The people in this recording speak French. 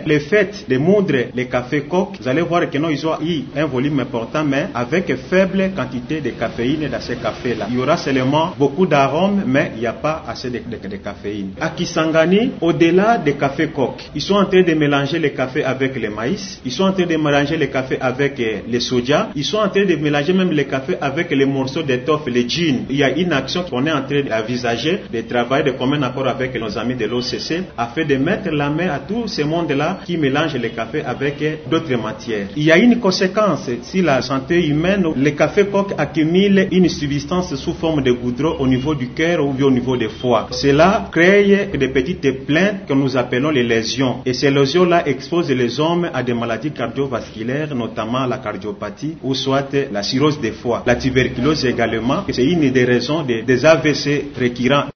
Le fait de moudre les cafés coques, vous allez voir que non, ils ont eu un volume important, mais avec faible quantité de caféine dans ces cafés-là. Il y aura seulement beaucoup d'arômes, mais il n'y a pas assez de caféine. À Kisangani, au-delà des cafés coques, ils sont en train de mélanger les cafés avec le maïs, ils sont en train de mélanger les cafés avec le soja, ils sont en train de mélanger même les cafés avec les morceaux d'étoffe, les jeans. Il y a une action qu'on est en train d'envisager, de travailler de commun accord avec nos amis de l'OCC, afin de mettre la main à tout ce monde-là qui mélange les cafés avec d'autres matières. Il y a une conséquence sur la santé humaine. Les cafés coques accumulent une substance sous forme de goudron au niveau du cœur ou au niveau des foies. Cela crée des petites plaintes que nous appelons les lésions. Et ces lésions-là exposent les hommes à des maladies cardiovasculaires, notamment la cardiopathie ou soit la cirrhose des foies. La tuberculose également, c'est une des raisons des AVC récurrents.